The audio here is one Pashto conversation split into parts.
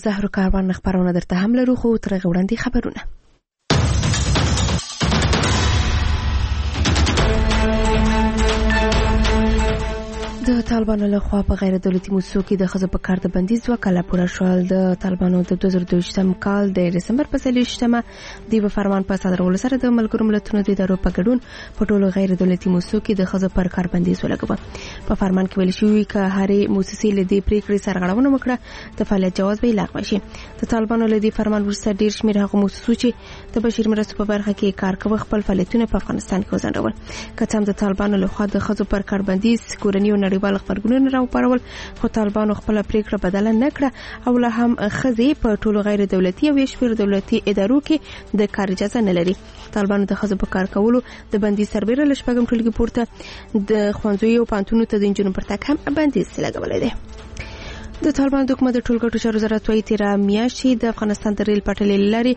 زهرو کاروان خبرونه درته هم لرو، خو تر هغه وړاندې خبرونه. د طالبانو له خوا په غیر دولتي موسسو کې د ښځو په کار د بندیز 2 کاله پوره شول. د طالبانو د 2022 کال د دسمبر په 23 د فرمان په صادرولو سره د ملګرو ملتونو د ادارو په ګډون په ټولو غیر دولتي موسسو کې د ښځو پر کار بندیز ولګوه. په فرمان کې ویل شوی چې هرې موسسې له دې پریکړې سرغړونه وکړه د فعالیت جواز به لغوه شي. د طالبانو له دې فرمان وروسته ډیر شمېر هغه موسسو چې د بشري مرستو په برخه کې کار کوي خپل فعالیتونه په افغانستان کې وځنډول. که څه هم د طالبانو له خوا د ښځو پر کار بندیز کورنۍ او نړیوال خبرګونونه راوپارول، خو طالبانو خپل پریکړه بدله نه کړه او له هم ښځې په ټولو غیر دولتي او شمېر دولتي ادارو کې د کار اجازه نه لري. طالبانو د ښځو په کار کولو د بندیز سربېره له شپږم ټولګي پورته د ښوونځیو او پوهنتونونو ته د نجونو پر تګ هم بندیز لګولی دی. د طالبان د حکومت د ټولګټو چارو وزارت وايي تیره میاشت د افغانستان د ریل پټلۍ لارې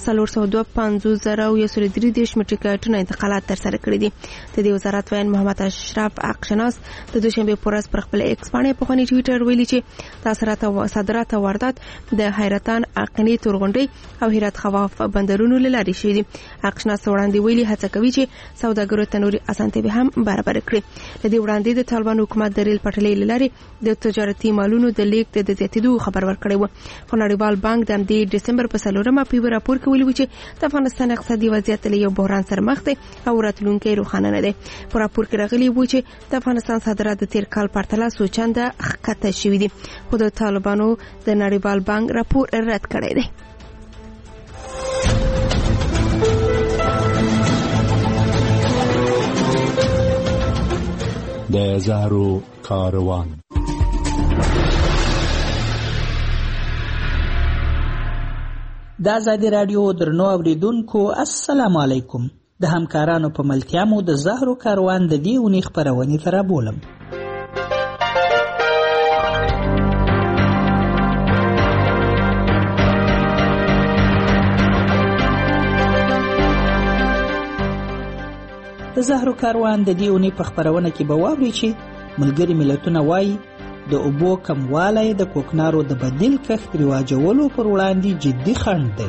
452,133 مټریک ټنه انتقالات ترسره کړي دي. د دې وزارت وایي محمد اشرف عقشناس د دوشنبه په ورځ پر خپل ایکس باندې په خونی ټویټر ویلي چې صادرات او واردات د حیرتان، اقنی، تورغونډي او هرات خواف بندرونو لارې شوي دي. عقشناس وړاندې ویلي هڅه کوي چې سوداګرو ته نوري اسانتیاوې هم برابر کړي. د دې وړاندې د طالبان حکومت د ریل پټلۍ لارې د تجارتي مالونو د لیک د زیاتېدو خبر ورکړی و. خو نړیوال بانک د دسمبر په 4 په راپور کې ویلي و چې د افغانستان اقتصادي وضعیت له یو بحران سره مخ دی او راتلونکی روښانه نه دی. په راپور کې راغلی و چې د افغانستان صادرات د تیر کال پرتله څو چنده ښکته شوي دي، خو د طالبانو د نړیوال بانک راپور رد کړی دی. د زهرو کاروان. د آزادي رادیو درنو اوریدونکو السلام علیکم. د همکارانو په ملتیا مو د زهرو کاروان د دې اونۍ خپرونې ته رابولم. د زهرو کاروان د دې اونۍ په خپرونه کې به واورئ چې ملګري ملتونه وایي د اوبو کموالی د کوکنارو د بدیل کښت رواجولو پر وړاندې جدي خنډ دی.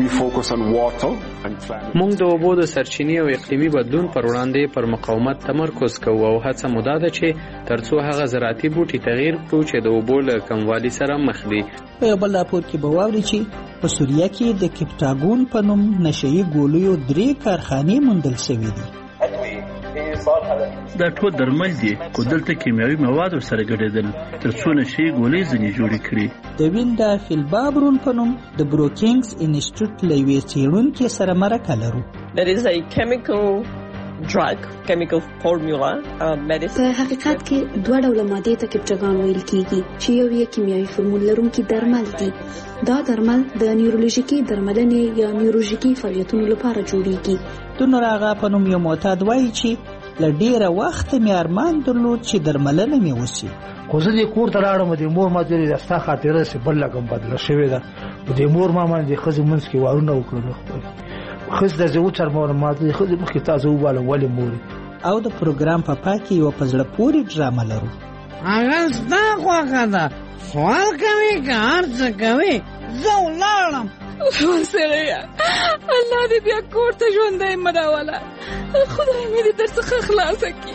موږ د اوبو د سرچینې او اقلیمي بدلون پر وړاندې پر مقاومت تمرکز کوو او هڅه مو دا ده چې ترڅو هغه زراعتي بوټي تغییر کړو چې د اوبو له کموالي سره مخ دي. په یو بل راپور کې به واورئ چې په سوریه کې د کپټاګون په نوم نشهیي ګولیو 3 کارخانې موندل شوي دي. دا ټول درمل دي خو دلته کیمیاوي مواد سره ګډېدل تر څو نشهیي ګولۍ ځینې جوړې کړي. د ویندا فیلبابرون په نوم د بروکینګز انسټیټیوټ له یوې څېړونکې سره مرکه لرو. There is a chemical formula medicine. په حقیقت کې دوه ډوله مادې ته کپټاګون ویل کیږي چې یو یې کیمیاوي فورمول لرونکي درمل دي. دا درمل د نیورولوژیکي درملنې یا نیورولوژیکي فعالیتونو لپاره جوړیږي. د نوراغا په نوم یو معتاد وایي چې له ډیره وخت مې ارمان درلود چې درملنه مې وشي. خو زه دې کور ته راړم د مور ما دې راستا خاطره سي بل لګم بدله شوې ده. د مور ما باندې خزي منځ کې وارونه وکړل. خز د زو تر مور ما دې خزي مخې تاسو واله ولې مور. او د پروګرام په پای کې یو پزړه پوری ډرامه لرو. هغه ستا خوښه ده، سوال کوي که هر څه کوي زه ولاړم. سړیه الله دې بیا کور ته ژوندی مه راوله، خدای مې دې در څخه خلاصه کړي.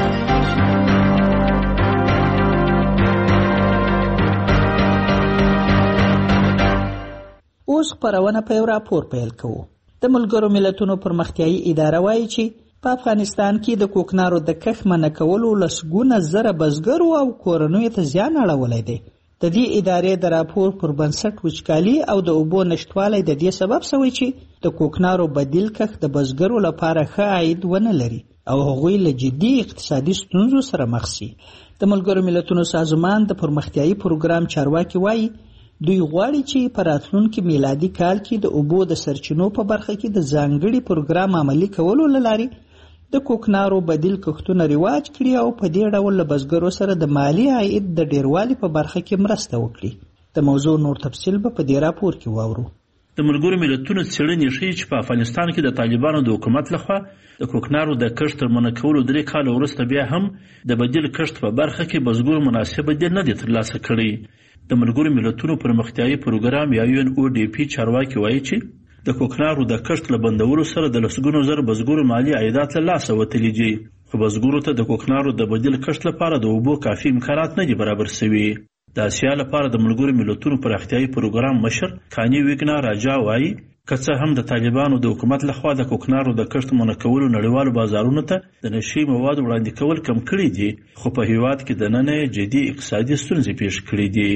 اوس خپرونه په یو راپور پیل کوو. د ملګرو ملتونو پرمختیایي اداره وایي چې په افغانستان کې د کوکنارو د کښت منع کولو لسګونه زره بزګرو او کورنیو ته زیان اړولی دی. د دې ادارې د راپور پر بنسټ وچکالي او د اوبو نشتوالی د دې سبب شوی چې د کوکنارو بدیل کښت د بزګرو لپاره ښه عاید ونه لري او هغوی له جدي اقتصادي ستونزو سره مخ شي. د ملګرو ملتونو سازمان د پرمختیایي پروګرام چارواکي وایي دوی غواړي چې په راتلونکي میلادي کال کې د اوبو د سرچینو په برخه کې د ځانګړي پروګرام عملي کولو له لارې د کوکنارو بدیل کښتونه رواج کړي او په دې ډول له بزګرو سره د مالی عاید د ډیروالي په برخه کې مرسته وکړي. د موضوع نور تفصیل به په دې راپور کې واورو. د ملګرو ملتونو څېړنې ښیي چې په افغانستان کې د طالبانو د حکومت لخوا د کوکنارو د کښت تر منع کولو 3 کاله وروسته بیا هم د بدیل کښت په برخه کې بزګرو مناسب بدیل نه دی ترلاسه کړی. د ملګرو ملتونو پرمختیایي پروګرام یا UNODP چارواکي وایي چې د کوکنارو د کښت له بندولو سره د لسګونو زره بزګرو مالي عایدات له لاسه وتلي دي، خو بزګرو ته د کوکنارو د بدیل کښت لپاره د اوبو کافي امکانات نه دي برابر شوي. د اسیا لپاره د ملګرو ملتونو پراختیایي پروګرام مشر کانی ویګنا راجا وایي که څه هم د طالبانو د حکومت لخوا د کوکنارو د کښت منع کولو نړیوالو بازارونو ته د نشي موادو وړاندې کول کم کړي دي، خو په هیواد کې دننه جدي اقتصادي ستونزې پیښ کړي دي.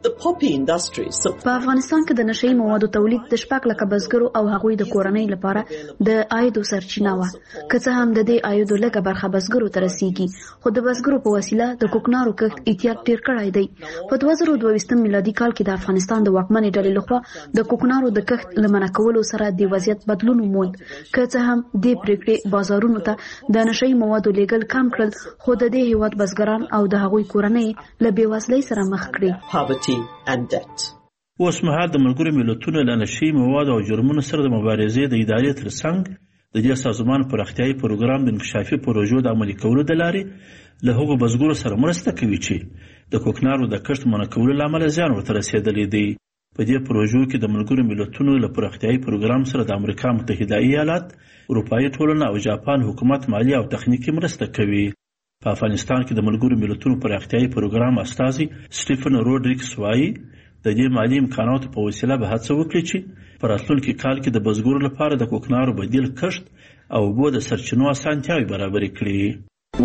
په افغانستان کې د نشئی موادو تولید د 6 لک بزګرو او هغوی د کورنۍ لپاره د عاید سرچینه و، که څه هم د دې عاید لږه برخه بزګرو ته رسیږي، خو د بزګرو په وسیله د کوکنارو کښت احتیاط ډیر کړی دی. په 2022 میلادي کال کې د افغانستان د واکمنې ډلې لخوا د کوکنارو د کښت لمنع کولو سره د وضعیت بدلون وموند، که څه هم د پریکړې بازارونو ته د نشئی موادو لیږل کم کړل، خو د دې هیواد بزګران او د هغوی کورنۍ له بېوزلۍ سره مخ کړي. اوس مهال د ملګرو ملتونو له نشي موادو او جرمونو سره د مبارزې د ادارې ترڅنګ د دې سازمان پراختیایي پروګرام د انکشافي پروژو د عملي کولو د لارې له هغو بزګرو سره مرسته کوي چې د کوکنارو د کښت منع کولو له امله زیان ورته رسېدلی دی. په دې پروژو کې د ملګرو ملتونو له پراختیایي پروګرام سره د امریکا متحده ایالات، اروپایي ټولنه او جاپان حکومت مالي او تخنیکي مرسته کوي. په افغانستان کې د ملګرو ملتونو پراختیایي پروګرام استازي سټیفن روډریګس وایي د دې مالي امکاناتو په وسیله به هڅه وکړي چې په راتلونکي کال کې د بزګرو لپاره د کوکنارو بدیل کښت او اوبو د سرچینو اسانتیاوې برابرې کړي.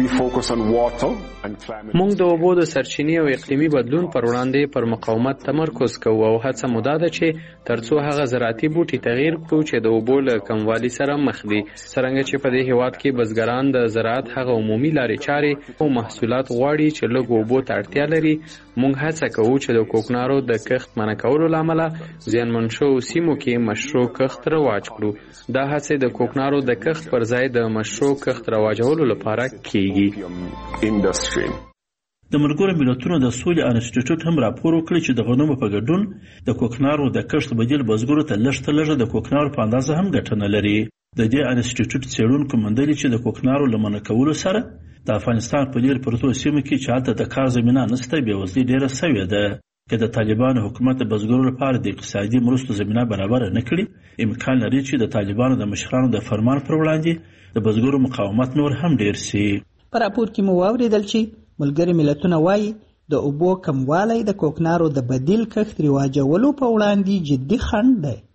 موږ د اوبو د سرچینې او اقلیمي بدلون پر وړاندې پر مقاومت تمرکز کوو او هڅه مو دا ده چې ترڅو هغه زراعتي بوټي تغییر کړو چې د اوبو له کموالي سره مخ دي، څرنګه چې په دې هیواد کې بزګران د زراعت هغه عمومي لارې چارې او محصولات غواړي چې لږ اوبو ته اړتیا لري. موږ هڅه کوو چې د کوکنارو د کښت منع کولو له امله زیانمن شوو سیمو کې مشروع کښت رواج کړو. دا هڅې د کوکنارو د کښت پر ځای د مشروع کښت رواجولو لپاره کیږي. د ملګرو ملتونو د سولې انسټیټیوټ هم راپور وکړی چې د غنمو په ګډون د کوکنارو د کښت بدیل بزګرو ته لږ تر لږه د کوکنارو په اندازه هم ګټه نه لري. د دې انسټیټیوټ څېړونکو موندلي چې د کوکنارو له منع کولو سره د افغانستان په ډېر پرتو سیمو کې چې هلته د کار زمینه نشته بېوزلي ډېره سوې ده. که د طالبانو حکومت د بزګرو لپاره د اقتصادي مرستو زمینه برابره نه کړي، امکان لري چې د طالبانو د مشرانو د فرمان پر وړاندې د بزګرو مقاومت نور هم ډېر سي. په راپور کې مو واورېدل چې ملګري ملتونه وایي د اوبو کموالی د کوکنارو د بدیل کښت رواجولو په وړاندې جدي خنډ دی.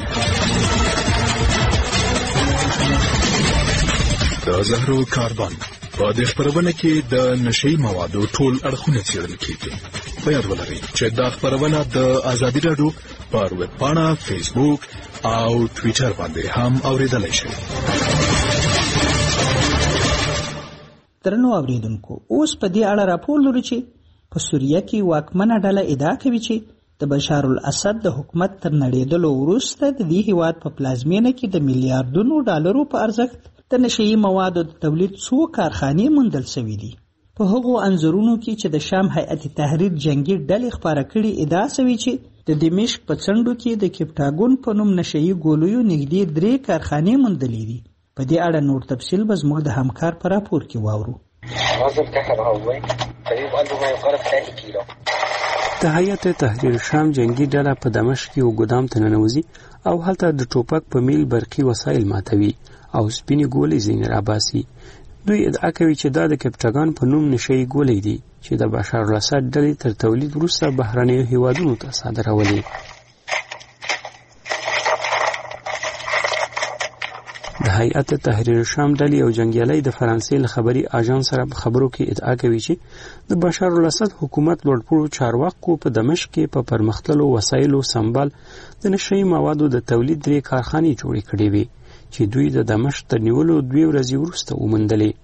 د زهرو کاربن په دې خپرونه کې د نشئی موادو ټول اړخونه څېړل کېږي. په یاد ولرئ چې دا خپرونه د ازادي راډیو پر ویب پاڼه، فیسبوک او ټویټر باندې هم اورېدلی شئ. درنو اوریدونکو، اوس په دې اړه راپور لرو چې په سوریه کې واکمنه ډله ادعا کوي چې د بشار الاسد د حکومت تر نړېدلو وروسته د دې هیواد په پلازمینه کې د میلیارډونو ډالرو په ارزښت د نشئی موادو د تولید څو کارخانې موندل شوي دي. په هغو انځورونو کې چې د شام هیئت تحریر جنگي ډلې خپاره کړي ادعا شوي چې د دمشق په څنډو کې د کپټاګون په نوم نشئی ګولیو نږدې 3 کارخانې موندلې دي. په دې اړه نور تفصیل به زموږ د همکار په راپور کې واورو. د هیئت تحریر شام جنگي ډله په دمشق کې یو ګودام ته ننوځي او هلته د ټوپک په میل برقي وسایل ماتوي او سپینې ګولۍ ځینې راباسي. دوی ادعا کوي چې دا د کپټاګان په نوم نشئی ګولۍ دي چې د بشار الاسد ډلې تر تولید وروسته بهرنیو هیوادونو ته صادرولې. د هیئت تحریر شام ډلې او جنګیالي د فرانسې له خبري اژانس سره په خبرو کې ادعا کوي چې د بشار الاسد حکومت لوړپوړو چارواکو په دمشق کې په پرمختللو وسایلو سمبال د نشئی موادو د تولید 3 کارخانې جوړې کړې وي چې دوی د دمشق تر نیولو 2 ورځې وروسته وموندلې.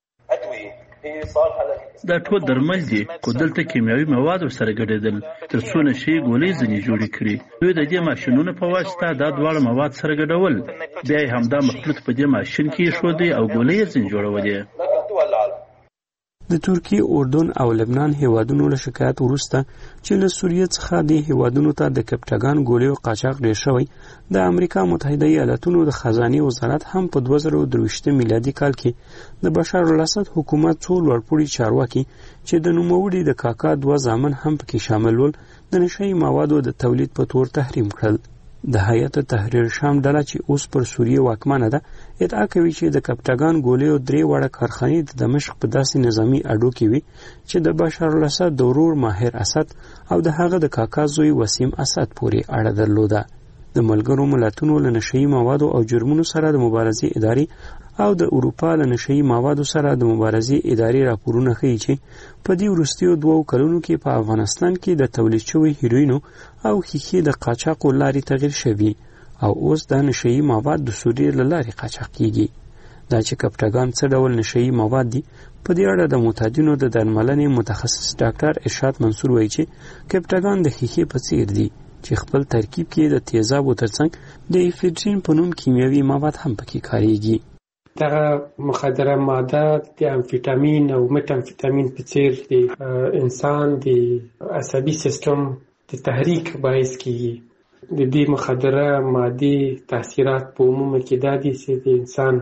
دا ټول درمل دي، خو دلته کیمیاوي مواد ورسره ګډېدل تر څو نشئی ګولۍ ځینې جوړې کړي. دوی د دې ماشینونو په واسطه دا دواړه مواد سره ګډول، بیا یې همدا مخلوط په دې ماشین کې ایښودی او ګولۍ یې ځینې جوړولې. د ترکیه، اردن او لبنان هیوادونو له شکایت وروسته چې له سوریه څخه د هیوادونو ته د کپټاګان ګولیو قاچاق ډیر شوی، د امریکا متحده ایالاتونو د خزانه وزارت هم په 2023 میلادي کال کې د بشار الاسد حکومت څو لوړپوړي چارواکي چې د نوموړي د کاکا 2 زامن هم پکې شامل ول د نشئی موادو د تولید په تور تحریم کړل. د هیئت تحریر شام ډله چې اوس پر سوریه واکمنه ده ادعا کوي چې د کپټاګان ګولیو 3 وړه کارخانې د دمشق په داسې نظامی اډو کې وي چې د بشار الاسد د ورور ماهر اسد او د هغه د کاکا زوی وسیم اسد پورې اړه درلوده. د ملګرو ملتونو له نشئی موادو او جرمونو سره د مبارزې ادارې او د اروپا له نشئی موادو سره د مبارزې ادارې راپورونه ښیي چې په دې وروستیو 2 کلونو کې په افغانستان کې د تولید شوی هیروینو او ښیښې د قاچاقو لارې تغییر شوي او اوس د نشئی مواد د سوریې له لارې قاچاق کیږي. دا چې کپټاګان څه ډول نشئی مواد دي په دې اړه د معتادینو د درملنې متخصص ډاکټر ارشاد منصور وایي چې کپټاګان د ښیښې په څیر دي چې خپل ترکیب کې د تیزابو ترڅنګ د افیدرین په نوم کیمیاوي مواد هم پکې کاریږي. دغه مخدره ماده د امفیتامین او متامفیتامین په څیر د انسان د عصبي سیستم د تحریک باعث کیږي. د دې مخدره ماده تاثیرات په عموم کې دا دي چې د انسان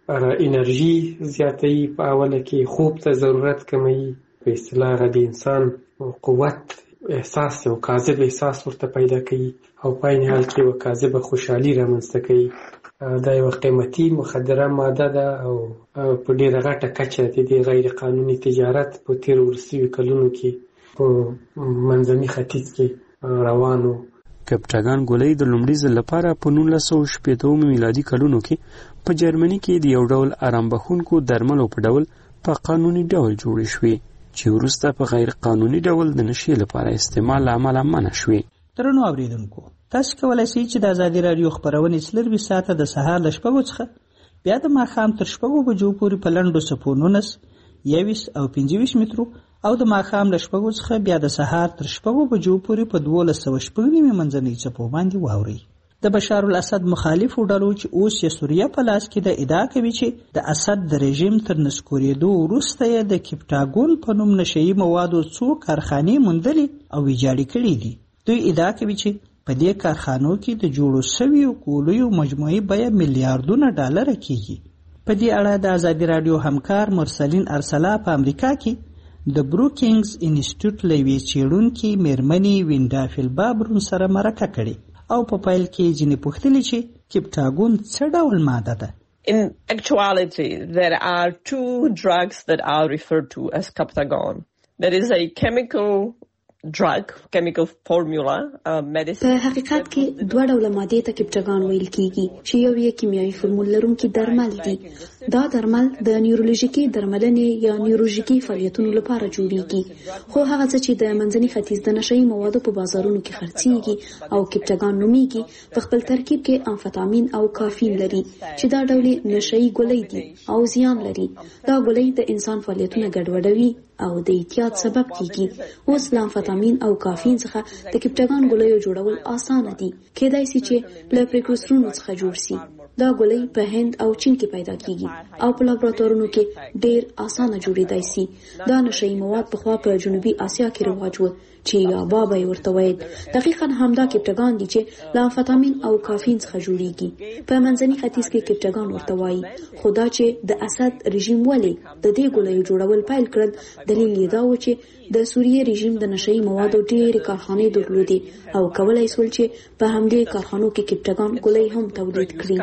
انرژي زیاتوي، په اوله کې خوب ته ضرورت کموي، په اصطلاح د انسان قوت احساس او کاذب احساس ورته پیدا کوي او په عین حال کې یو کاذب خوشحالي رامنځته کوي. دا یو قیمتي مخدره ماده ده او په ډیره غټه کچه د غیر قانوني تجارت په تیر ورسیو کلونو کې په منځني ختیځ کې روانو. کپټاګان ګولۍ د لومړي ځل لپاره په 1980 میلادي کلونو کې په جرمني کې د یو ډول آرام بخښونکو درملو په ډول په قانوني ډول جوړې شوې چې وروسته په غیر قانوني ډول د نشې لپاره استعمال عمل منع شوې. درنو اوریدونکو، تاسو کولای شئ چې د ازادي رادیو خبرونه څلور ساعته د سهار ل 6 څخه بیا د ماښام تر 6 بجو پورې په لنډو څپو 19 21 او 25 مترو او د ماښام ل 6 څخه بیا د سهار تر 6 بجو پورې په 1290 منځنۍ څپو باندې واوري. د بشار الاسد مخالفو ډلو چې اوس یې سوریه په لاس کې د ادعا کوي چې د اسد د رژیم تر نسکورېدو وروسته یې د کپټاګون په نوم نشئی موادو څو کارخانې موندلې او ویجاړې کړې دي. دوی ادعا کوي چې په دې کارخانو کې د جوړو شویو ګولیو مجموعي بیه میلیارډونه ډالر کېږي. په دې اړه د ازادي رادیو همکار مرسلین ارسلا په امریکا کې د بروکینګز انسټیټیوټ له یوې څېړونکې میرمنې وینډا فیلبابرون سره مرکه کړې او په پیل کې ځینې پوښتلې چې کپټاګون څه ډول ماده ده. In actuality, there are 2 drugs that are referred to as Captagon. There is a chemical formula, medicine. په حقیقت کې 2 ډوله ماده ته کپټاګان ویل کیږي چې یو یې کیمیاوي فرمول لرونکي درمل دي. دا درمل د نیورولوژیکي درملنې یا نیورولوژیکي فعالیتونو لپاره جوړیږي، خو هغه څه چې د منځني ختیځ د نشئی موادو په بازارونو کې خرڅیږي او کپټاګان نومیږي په خپل ترکیب کې امفیتامین او کافین لري چې دا ډول نشئی ګولۍ دي او زیان لري. دا ګولۍ د انسان فعالیتونه ګډوډوي او د اعتیاد سبب کیږي. اوس له امفیتامین او کافین څخه د کپټاګان ګولیو جوړول اسانه دي، کېدای شي چې له پریکورسورونو څخه جوړ شي. دا ګولۍ په هند او چین کې پیدا کیږي او په لابراتوارونو کې ډېر اسانه جوړېدای شي. دا نشئی مواد په خوا په جنوبي اسیا کې رواج و چې یا بابا یې ورته ویل. دقیقاً همدا کپټاګان دي چې له امفیتامین او کافین څخه جوړیږي. په منځني ختیځ کې کپټاګان ورته وایي. خو دا چې د اسد رژیم ولې د دې ګولیو جوړول پیل کړل، دلیل یې دا و چې د سوریه رژیم د نشئی موادو ډېرې کارخانې درلودې او کولای شول چې په همدې کارخانو کې کپټاګان ګولۍ هم تولید کړي.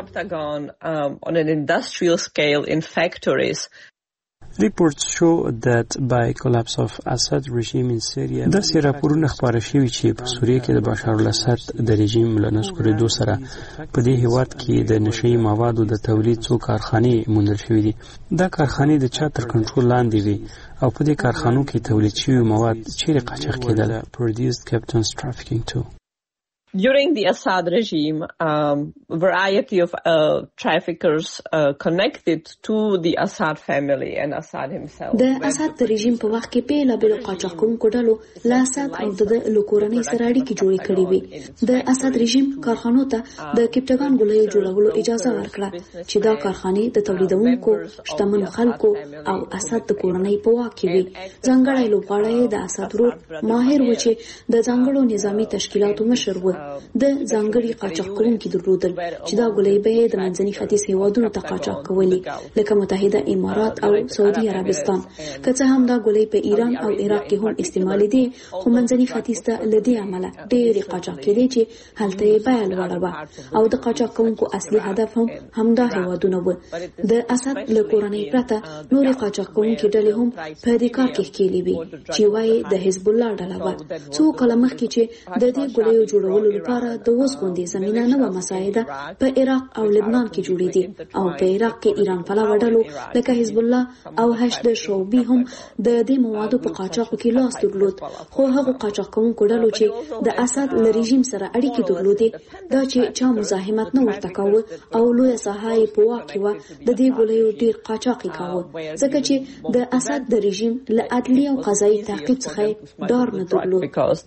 Reports show that by collapse of Assad regime in Syria داسې راپورونه خپاره شوي چې په سوریه کې د بشار الاسد د رژیم له نسکورېدو سره په دې هیواد کې د نشئی موادو د تولید څو کارخانې موندل شوي دي. دا کارخانې د چا تر کنټرول لاندې وي او په دې کارخانو کې تولید شوي مواد چیرې قاچاق کېدل. Produced Captain's trafficking too. During the Assad regime, variety of traffickers connected to the Assad family and Assad himself. د اسد د رژیم په وخت کې بیلابېلو قاچاقونکو ډلو له اسد او د کورنۍ سره اړیکې جوړې کړې وې. د اسد رژیم کارخانو ته د کپټاګان ګولیو جوړولو اجازه ورکړه چې دا کارخانې د تولیدونکو شتمنو خلکو او اسد د کورنۍ په واک کې وي. ځانګړی لوبغاړی د اسد ورور ماهر و چې د ځانګړو نظامي تشکیلاتو مشر و. د ځانګړي قاچاق کوونکي درلودل چې دا ګولۍ به د منځني ختیځ هیوادونو ته قاچاق کولې لکه متحده امارات او سعودي عربستان. که څه هم دا ګولۍ په ایران او عراق کې هم استعمالېدې خو منځني ختیځ ته له دې امله ډېرې قاچاق کېدې چې هلته یې بیه لوړه وه او د قاچاق کوونکو اصلي هدف هم همدا هیوادونه وو. د اسد له کورنۍ پرته نورې قاچاق کوونکې ډلې هم په دې کار کې ښکېلې وې چې وایي د حزب الله ډله وه. څو کاله مخکې چې د دې ګولیو جوړولو لپاره د اوس غوندې زمینه نه وه مساعده په عراق او لبنان کې جوړېدې او په عراق کې ایران پلوه ډلو لکه حزب الله او حشد شعبي هم د دې موادو په قاچاقو کې لاس درلود. خو هغو قاچاق کوونکو ډلو چې د اسد له رژیم سره اړیکې درلودې دا چې چا مزاحمت نه ورته کاوه او لویه ساحه یې په واک کې وه د دې ګولیو ډېر قاچاق یې کاوه ځکه چې د اسد د رژیم له عدلي او قضایي تعقیب څخه ډار نه درلود.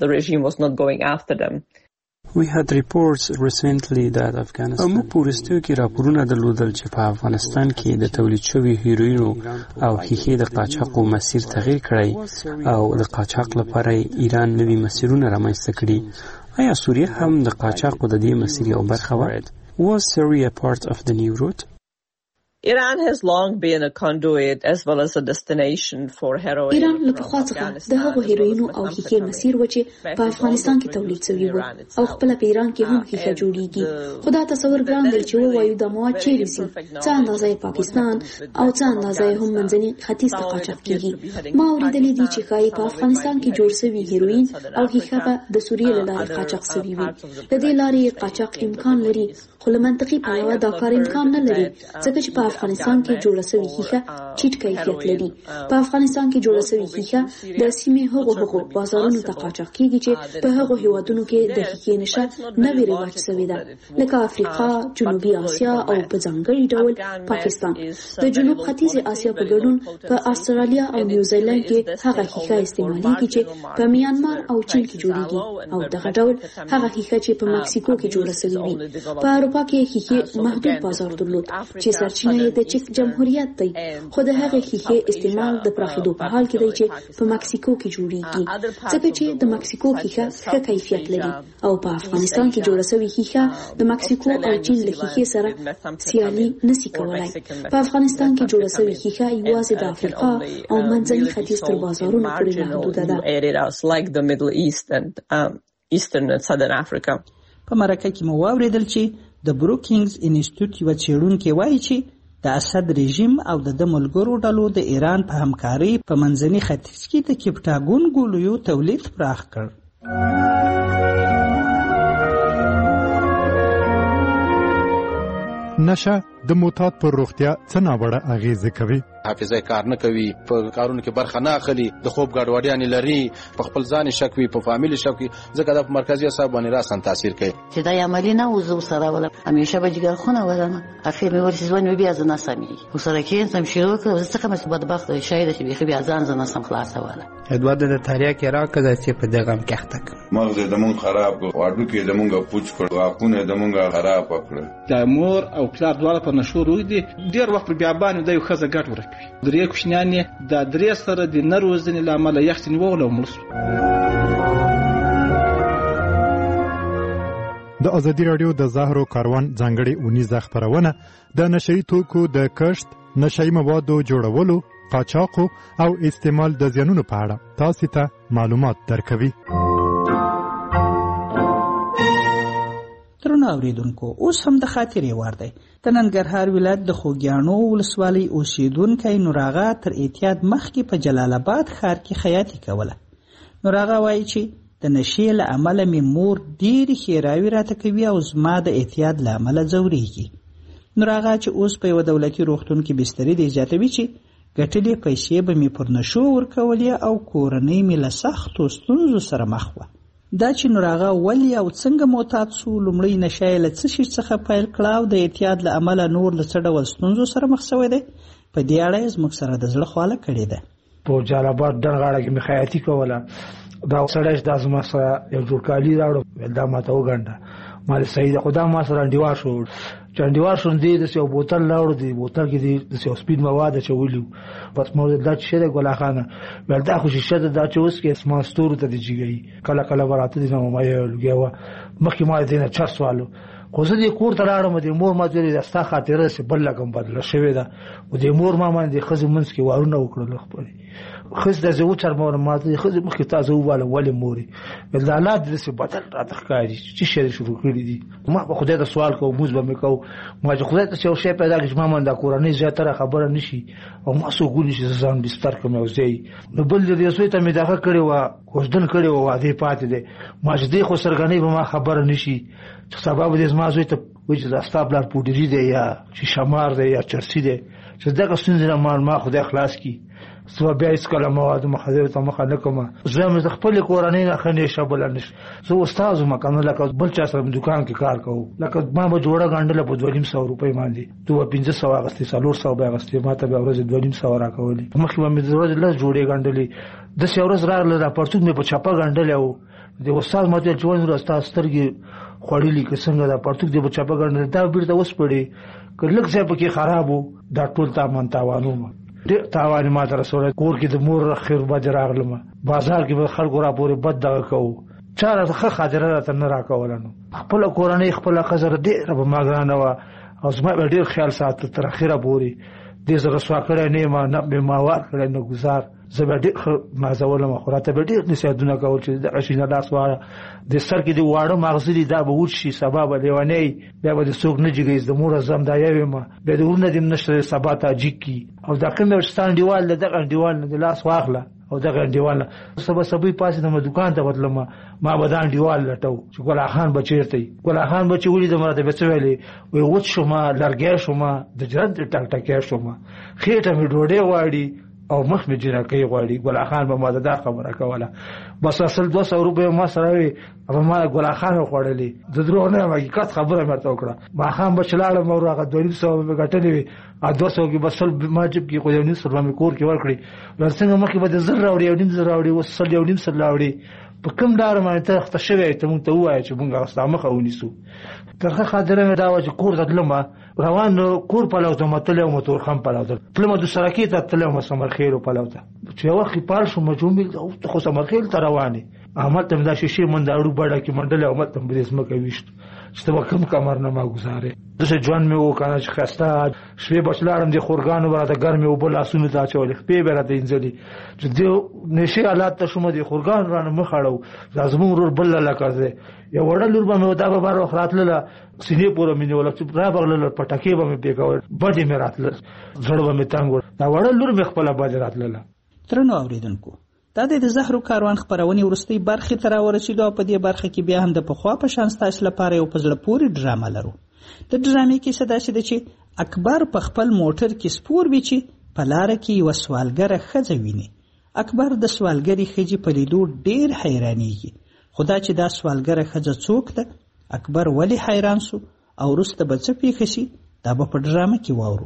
We had reports recently that Afghanistan موږ په وروستیو کې راپورونه درلودل چې په افغانستان کې د تولید شوي هیروینو او ښیښې د قاچاقو مسیر تغییر کړی او د قاچاق لپاره ایران نوي مسیرونه رامنځته کړي. آیا سوریه هم د قاچاقو د دې مسیر یو برخه وه؟ Was Syria part of the new route? Iran has long been a conduit as well as a destination for heroin. ایران له پخوا څخه د هغو هیروینو او ښیښې مسیر و چې په افغانستان کې تولید شوي وو او خپله په ایران کې هم ښیښه جوړیږي. خو دا تصور ګران دی چې ووایو دا مواد چیرې ځي، څه اندازه یې پاکستان او څه اندازه یې هم منځني ختیځ ته قاچاق کیږي. ما اورېدلي دي چې ښایي په افغانستان کې جوړ شوي هیروین او ښیښه به د سوریې له لارې قاچاق شوي وي. له دې لارې قاچاق امکان لري خو له منطقي پلوه دا کار امکان نه لري ځکه چې په افغانستان کې جوړه شوې ښیښه ټیټ کیفیت لري. په افغانستان کې جوړه شوې ښیښه د سیمې هغو بازارونو ته قاچاق کیږي چې په هغو هیوادونو کې د ښیښې نشه نوې رواج شوې ده لکه افریقا، جنوبي اسیا او په ځانګړي ډول پاکستان. د جنوب ختیځې اسیا په ګډون په استرالیا او نیوزیلند کې هغه ښیښه استعمالیږي چې په میانمار او چین کې جوړیږي او دغه ډول هغه ښیښه چې په مکسیکو کې جوړه شوې وي. په اروپا کې ښیښې محدود بازار درلود چې سرچینه یې د چک جمهوریت دی خو د هغې ښیښې استعمال د پراخېدو په حال کې دی چې په مکسیکو کې جوړیږي ځکه چې د مکسیکو ښیښه ښه کیفیت لري او په افغانستان کې جوړه شوې ښیښه د مکسیکو او چین له ښیښې سره سیالي نشي کولای. په افغانستان کې جوړه شوې ښیښه یوازې د افریقا او منځني ختیځ تر بازارونو پورې محدوده ده. په مرکه کې مو واورېدل چې د بروکینګز انسټیټیوټ یوه څېړونکې وایي چې د اسد رژیم او د ملګرو ډلو د ایران په همکارۍ په منځني ختیځ کې د کپټاګون ګولیو تولید پراخ کړ. نشه د معتاد پر روغتیا څه ناوړه اغیزه کوي؟ حافظه کار نه کوي، په کارونو کې برخه نه اخلي، د خوب ګډوډیانې لري، په خپل ځان شک وي، په فامیل شک وي، ځکه دا په مرکزي اعصاب باندې راسن تاثیر کوي. چې دا عملی نه وزو سره ولا همیشه به جګر خونه ولنه اخر مې ورسې ځوان بیا ځنه سمي وسره کې سم شروع کړ څه کوم بدبخت شاید چې بیا ځان سم خلاص ولا ادواد د تاریخ راکړه چې په دغه کې اخته مغز د مونږ خراب واډو کې د مونږ پوچ کړ واخونه د مونږ خراب کړ. د مور او پلار دواړه په نشو روي دي ډیر وخت په بیابان د یو خزه ګټ ورکوي. درې کوشنیانې د درې سره د نروزنې لامل یختنی وغلو ملس. د ازادي رادیو د زهرو کاروان ځانګړي اونیزه خبرونه د نشئی توکو د کشت، نشئی موادو جوړولو، قاچاقو او استعمال د زیانونو په اړه تاسو ته معلومات درکوي. درنو اوریدونکو، اوس هم د خاطرې وار دی. د ننګرهار ولایت د خوږیاڼو ولسوالۍ اوسیدونکی نوراغه تر اعتیاد مخکې په جلال آباد ښار کې خیاطي کوله. نوراغه وایي چې د نشې له امله مې مور ډېرې ښېراوې راته کوي او زما د اعتیاد له امله ځورېږي. نوراغه چې اوس په یوه دولتي روغتون کې بسترې دی زیاتوي چې ګټلې پیسې به مې پر نشو ورکولې او کورنۍ مې له سختو ستونزو سره مخ وه. دا چې نو هغه ولې او څنګه معتاد سو، لومړی نشه یې له څه شي څخه پیل کړه او د اعتیاد له امله نور له څه ډول ستونزو سره مخ شوی دی، په دې اړه یې زموږ سره د زړه خواله کړې ده. په جلال آباد ډنډغاړه کې مې خیاطي کوله، دا سړی دا زما سره یو جوړ کالي راوړو، دا ماته وګنډه، ما صحیح ده، خو دا ما سره انډیوار شو، چې انډیوار شو دی داسې یو بوتل راوړو، دی بوتل کې دی داسې یو سپین مواد اچولي، بس ما ویل دا څه شی دی ګل خانه؟ ویل دا خو شیشه ده، دا چې اوس کې اسمان ستورو ته دې جګوي، کله کله به راته دي نه ما یې لګیا وه، مخکې ما دې نه چرس والو، خو زه دې کور ته لاړم، دې مور ما ویلې دا ستا خاطره چې بل لکم بدله شوې ده، و دې مور ما باندې ښځې منځ کې وارونه وکړل، خپلې ښځې ته زه وچرمولم، ما ته ښځې مخکې تا زه ووالم ولې مورې؟ ویل دا حالات داسې بدل راته ښکاري، څه شی شروع کړي دي. ما به خدای ته سوال کوم، مونځ به مې کوو، ما چې خدای ته یو شی پیدا کړي چې ما باندې دا کورنۍ زیاتره خبره نه شي او ما څوک ونیسي چې زه ځان بستر کړم یو ځای. نو بل دې زوی ته مې دغه کړې وه، کوژدن کړې وه، وعدې پاتې دی، ما چې دې خو سرګنۍ به ما خبره نه شي چې سبا به دې زما زوی ته وایي چې دا ستا پلار پوډري دی یا چې شمار دی یا چرسي دی، چې دغه ستونزې نه ما خدای خلاص کړي. زه بیا هېڅکله موادو مخدرو ته مخه نه کوم، زه مې د خپلې کورنۍ نه ښه نیشه بله نه شي، زه استاد وم که نه لکه بل چا سره دکان کې کار کوو، لکه ما به جوړه ګنډله په 2500 روپۍ باندې، تو به 500 اخېستې، 400 به اخېستې، ما ته به ورځې 2500 راکولې، مخکې به مې د ورځې 10 جوړې ګنډلې، داسې یو ورځ راغله دا پرتوګ مې په چپه ګنډلی و، د استاد ما ته ویل چې ولې نور ستا سترګې خوړلي که څنګه دا پرتوګ دې په چپه ګنډلی، دا بېرته وسپړې، که لږ ځای پکې خراب و دا ټول تاوان تاوانومه، ډېر تاوان ما ته رسولی، کور کې د مور خیر بد راغلمه، بازار کې به خلکو را پورې بد دغه کوو، چا راته ښه خاطره راته نه راکوله، نو خپله کورنۍ خپله ښځه ډېره به ما ګرانه وه او زما به ډېر خیال ساته تر اخره پورې، دې زه رسوا کړی نه یم، نه مې ما وار کړی نه ګزار، زه به ډېر ښه نازولم، خو راته به ډېر نصیحتونه کول چې دغه شي نه لاس واړه، د سر کې د واړه ماغزه دي دا به وچ شي، سبا به لیونی بیا به د څوک نه جګوي، د مور زم دا یو یم، بیا د ورونه دې نشته سبا ته جګ کي، او دا کوم یو ستا انډیوال دی دغه انډیوال نه د لاس واخله او دغه انډیوال نه سبا سبوی پاسېدم دکان ته وتلم، ما به دا انډیوال لټو چې ګلا خان به چېرته وي، ګلا خان به چې ولیدم راته به څه ویلې، وایي وچ شومه، لرګی شومه، د جرد ټکټکی شومه، خېټه مې ډوډۍ غواړي او مخ مې جنکۍ غواړي، ګلا خان به ما ته دا خبره کوله، بس اصل 200 روپۍ ما سره وي، او ما ګلا خان وخوړلې، د دروغ نه یم حقیقت خبره مې ورته وکړه، ماښام به چې لاړم او هغه 200 مې ګټلې وي، 200 کې به سل ما جیب کې خو 1.5 مې کور کې ورکړې، څنګه مخکې به د 1000 راوړي 1.5 راوړي، اوس 1.5 راوړي، په کوم لاره باندې ته اخته شوی ته مونږ ته ووایه چې مونږ ستا مخه ونیسو. ترخه خاطره مې دا وه چې کور ته تلم، روان کور پلو ته تللی وم، تورخم پلو ته تلم، د سرکې ته تللی وم، سمرخیلو پلو ته، چې یو وخت پال شوم جومې ته خو سمرخیل ته روان یې، هملته مې دا شیشې منډاړو بډه کې منډلې او هملته مې په دې ځمکه ویشت چې ته به کوم کمر نه ما ګزارې، داسې ژوند مې و که نه چې ښایسته شپې به چې لاړم دې خورګانو به راته ګرمې اوبه لاسونو ته اچولې، خپې به راته وینځلې، چې دې نشې حالات ته شومه دې خورګانو رانه مخ اړو، دا زمونږ ورور بل لکه دی، یو وړه لور به مې دا به بار وخت راتلله، سینې پورې مې نیوله، چې رابغلله پټکې به مې پرې کول، بدې مې راتله، زړه به مې تنګ و، دا وړه لور مې خپله بدې راتلله. درنو اورېدونکو، دا د زهرو کاروان خپرونې وروستۍ برخې ته راورسېدو، او په دې برخه کې بیا هم د پخوا په شان ستاسو لپاره یو په زړه پورې ډرامه لرو. د ډرامې کیسه داسې ده چې اکبر په خپل موټر کې سپور وي چې په لاره کې یوه سوالګره ښځه ویني. اکبر د سوالګرې ښځې په لیدو ډېر حیرانېږي، خو دا چې دا سوالګره ښځه څوک ده، اکبر ولې حیران سو او وروسته به څه پېښه شي، دا به په ډرامه کې واورو.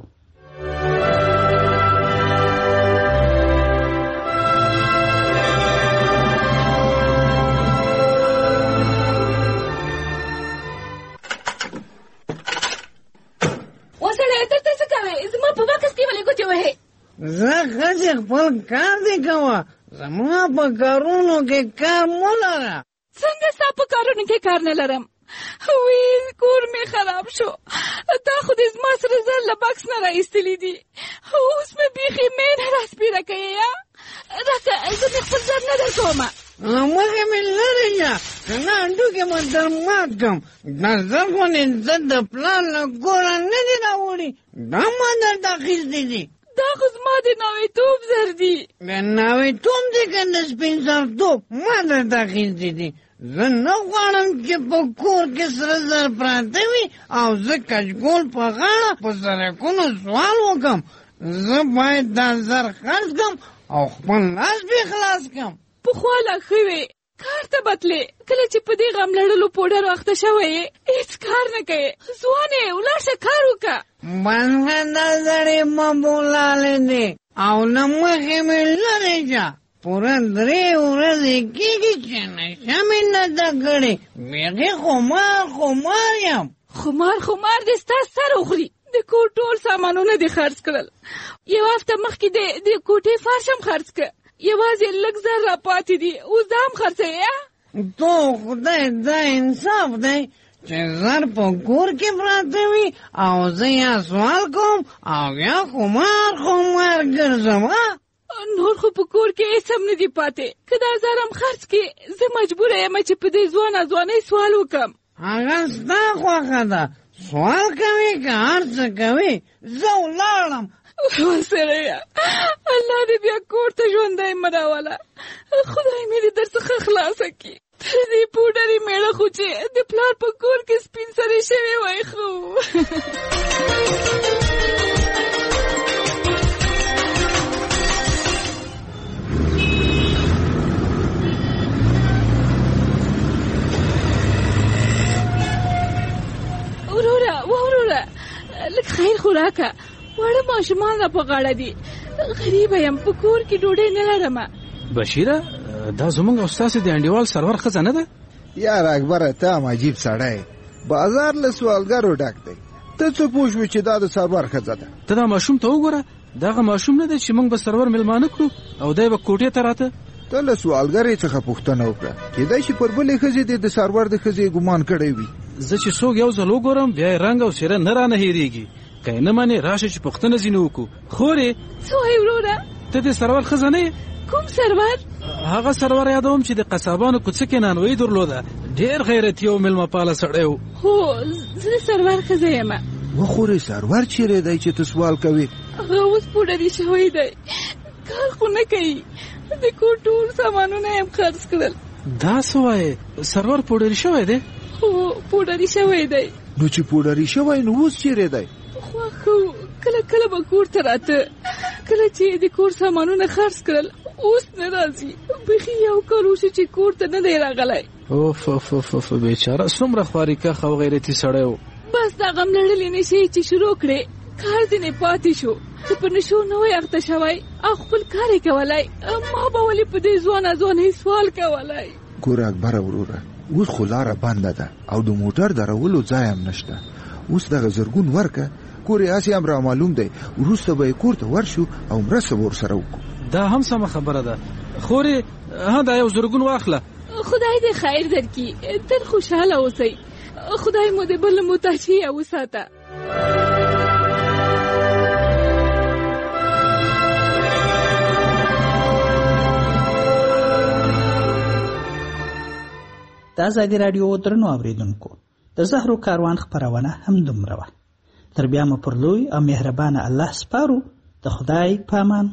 زه ښځې خپل کار دې کوه، زما په کارونو کې کار مه لره. څنګه ستا په کارونو کې کار نه لرم؟ وی کور مې خراب شو، تا خو دې زما سره زر له بکس نه را ایستلي دي، اوس مې بیخي مې نه راسپېره کوې، راکه زه مې خپل زر نه در کومه، مخې مې لرې شه، که نه هډوکې مې در مات کړم. دا زر خو دې زه د پلار له کوره نه دي راوړي، دا ما درته اخیستي دي. دا خو زما د ناویتوب زر دي. د ناویتوب دی که د سپین سرتوب ما درته اخیستي دي. زه نه غواړم چې په کور کې سره زر پراته وي او زه کچکول په غاړه په سړکونو سوال وکړم. زه باید دا زر خرڅ کړم او خپل لاس بې خلاص کړم. پخوا لا ښه وې، کار ته بتلې کله چې په دې غم لړلو پوډر وخته شوی هیڅ کار نه کوي ځوانې ولاړ شه کار وکړه بنګه دا زړې ما بولالې دي او نه مخې مې لرې شه پوره 3 ورځې کېږي چې نشه مې نه ده کړې بیخي خمار یم خمار دې ستا سر وخوري د کور ټول سامانونه دې خرڅ کړل یو هفته مخکې د کوټې فرش هم خرڅ کړه یوازې لږ زر را پاتې دي اوس دا هم خرڅوې تو خدای دا انصاف دی چې زر په کور کې پراته وي او زه یا سوال کوم او یا خمار ګرځم نور خو په کور کې هیڅ هم نه دي پاتې که دا زر هم خرڅ کړې زه مجبوره یم چې په دې ځوانۍ سوال وکړم هغه ستا خوښه ده سوال کوي که هر څه کوي زه ولاړم سړیه الله دې بیا کور ته ژوندی مه راوله خدای مې دې در څخه خلاصه کړي تر دې پوډرې مېړه خو چې د پلار په کور کې سپین سرې شوی وای خو وروره لږ خیر خو راکه واړه ماشومان را په غاړه دي غریبه یم په کور کې ډوډۍ نه لرم بشیره دا زمونږ او ستاسې د انډیوال سرور ښځه نه ده یار اکبره ته هم عجیب سړی بازار له سوالګرو ډک دی ته څه پوه شوې چې دا د سرور ښځه ده ته دا ماشوم ته وګوره دغه ماشوم نه دی چې موږ به سرور میلمانه کړو او دی به کوټې ته راته ته له سوالګرې څخه پوښتنه وکړه کېدای شي پر بلې ښځې دې د سرور د ښځې ګمان کړی وي زه چې څوک یو ځل وګورم بیا یې رنګ او څېره نه رانه هېرېږي که یې نه منې راشه چې پوښتنه ځینې وکړو خورې څه وایې وروره ته د سرور ښځه نه یې کوم سرور هغه سرور یادوم چې د قصابانو کوڅه کې نانوایي درلوده ډېر غیرتي او میلمه پاله سړی و هو زه د سرور ښځه یم وخورې سرور چیرې دی چې ته سوال کوې هغه اوس پوډري شوی دی کار خو نه کوي د کور ټول سامانونه یې هم خرڅ کړل دا څه وایې سرور پوډري شوی دی هو پوډري شوی دی نو چې پوډري شوی نو اوس چیرې دی خو کله به کور ته راته کله چې د کور سامانونه خرڅ کړل اوس نه راځي بیخي یو کال وشي چې کور ته نه دی راغلی اوف بیچاره څومره خواریکښ او غیرتي سړی و بس دا غم لړلې نشي چې شروع کړې کار ځینې پاتې شو ته په نشو نه وای اخته شوی او خپل کار یې کولی ما به ولې په دې ځوانۍ سوال کولی ګوره اکبره وروره اوس خو لاره بنده ده او د موټر درولو ځای هم نشته اوس دغه زرګون ورکه کور یې هسې هم رامعلوم دی وروسته به یې کور ته ورشو او مرسته به ورسره وکړو دا هم سمه خبره ده خورې دا یو زرګون واخله خدای دې خیر درکړي تل خوشحاله اوسئ خدای مو دې بل محتاجي وساته د ازادي راډیو درنو اوریدونکو د زهرو کاروان خپرونه هم دومره وه تر بیا مو پر لوی او مهربانه الله سپارو د خدای په امان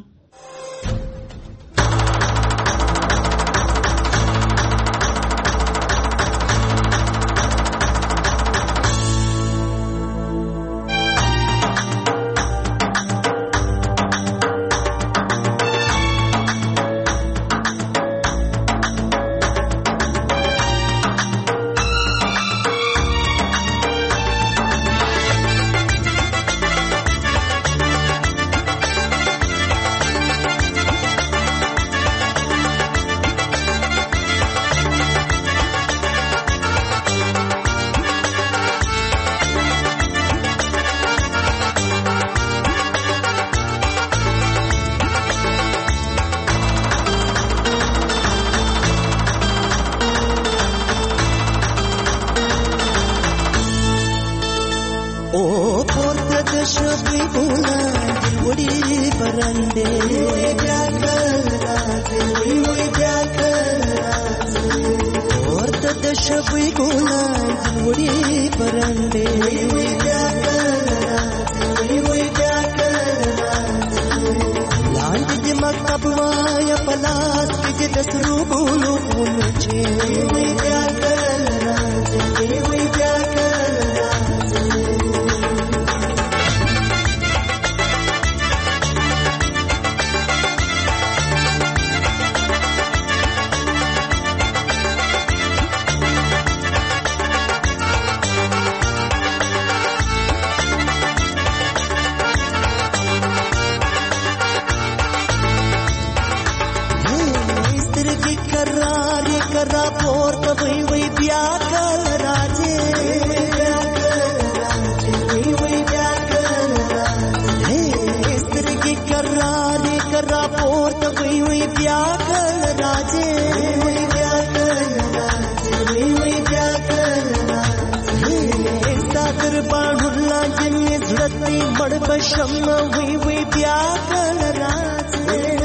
بیا کل راځي وی بیا کل راځي وی بیا کل راځي ستاسو باندې لاندې زړه تی مړ بشم وی بیا کل راځي